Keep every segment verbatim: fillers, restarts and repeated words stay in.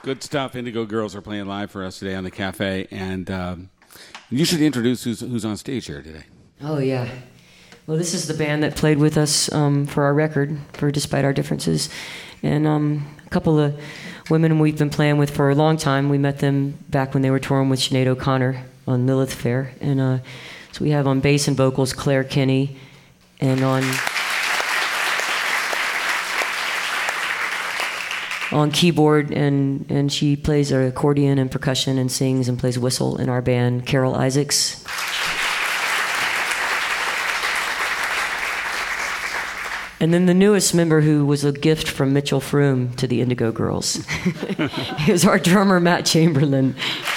Good stuff. Indigo Girls are playing live for us today on the cafe, and um, you should introduce who's who's on stage here today. Oh yeah, well this is the band that played with us um, for our record, for Despite Our Differences, and um, a couple of women we've been playing with for a long time. We met them back when they were touring with Sinead O'Connor on Lilith Fair, and uh, so we have on bass and vocals Claire Kinney, and on. on keyboard, and, and she plays an accordion and percussion and sings and plays whistle in our band, Carol Isaacs. And then the newest member, who was a gift from Mitchell Froome to the Indigo Girls, is our drummer, Matt Chamberlain.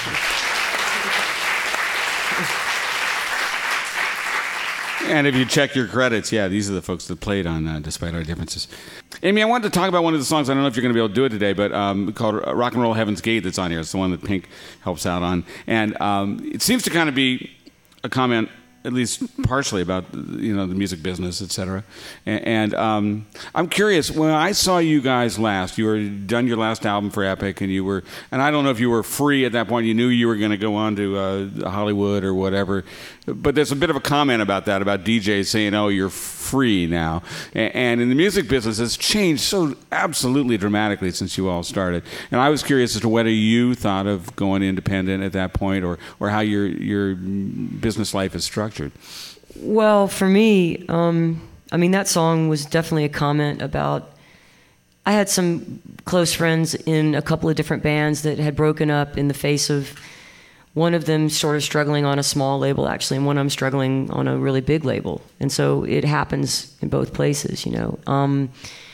And if you check your credits, yeah, these are the folks that played on uh, Despite Our Differences. Amy, I wanted to talk about one of the songs. I don't know if you're going to be able to do it today, but um, called Rock and Roll Heaven's Gate that's on here. It's the one that Pink helps out on. And um, it seems to kind of be a comment, at least partially, about you know the music business, et cetera. And, and um, I'm curious, when I saw you guys last, you were done your last album for Epic, and you were, and I don't know if you were free at that point. You knew you were going to go on to uh, Hollywood or whatever. But there's a bit of a comment about that, about D Js saying, "Oh, you're free now." And, and in the music business, it's changed so absolutely dramatically since you all started. And I was curious as to whether you thought of going independent at that point, or or how your your business life is structured. Well, for me, um, I mean, that song was definitely a comment about. I had some close friends in a couple of different bands that had broken up in the face of one of them sort of struggling on a small label, actually, and one of them struggling on a really big label. And so it happens in both places, you know. Um,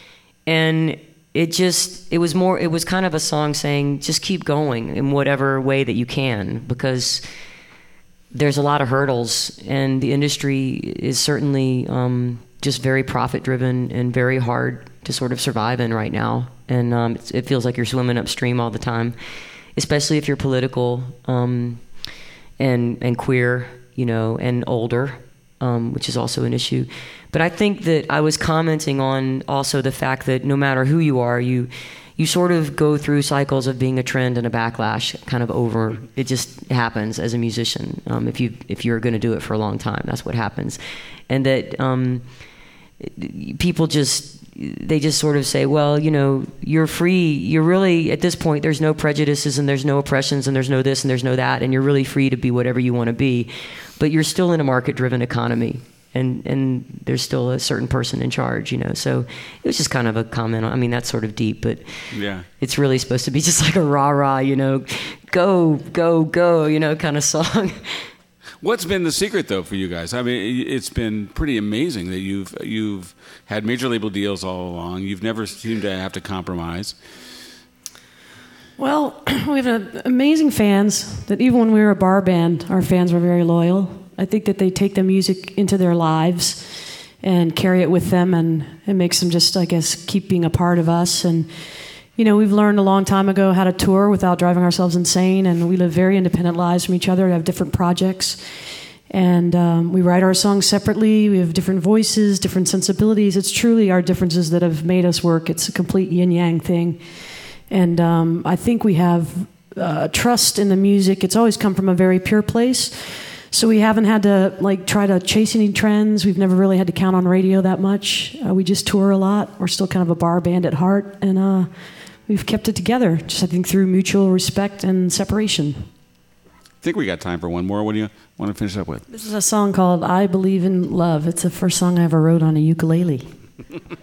and it just, it was more, it was kind of a song saying, just keep going in whatever way that you can, because there's a lot of hurdles, and the industry is certainly um, just very profit-driven and very hard to sort of survive in right now. And um, it, it feels like you're swimming upstream all the time, especially if you're political um, and and queer, you know, and older, um, which is also an issue. But I think that I was commenting on also the fact that no matter who you are, you you sort of go through cycles of being a trend and a backlash, kind of over. It just happens as a musician. Um, if you if you're going to do it for a long time, that's what happens, and that um, people just. They just sort of say, well, you know, you're free. You're really, at this point, there's no prejudices and there's no oppressions and there's no this and there's no that, and you're really free to be whatever you want to be. But you're still in a market-driven economy, and, and there's still a certain person in charge, you know. So it was just kind of a comment. On, I mean, that's sort of deep, but yeah, it's really supposed to be just like a rah-rah, you know, go, go, go, you know, kind of song. What's been the secret, though, for you guys? I mean, it's been pretty amazing that you've you've had major label deals all along. You've never seemed to have to compromise. Well, we have amazing fans that even when we were a bar band, our fans were very loyal. I think that they take the music into their lives and carry it with them, and it makes them just, I guess, keep being a part of us. And you know, we've learned a long time ago how to tour without driving ourselves insane, and we live very independent lives from each other. We have different projects, and um, we write our songs separately. We have different voices, different sensibilities. It's truly our differences that have made us work. It's a complete yin-yang thing. And um, I think we have uh, trust in the music. It's always come from a very pure place. So we haven't had to like try to chase any trends. We've never really had to count on radio that much. Uh, we just tour a lot. We're still kind of a bar band at heart, and uh, we've kept it together, just I think through mutual respect and separation. I think we got time for one more. What do you want to finish up with? This is a song called I Believe in Love. It's the first song I ever wrote on a ukulele.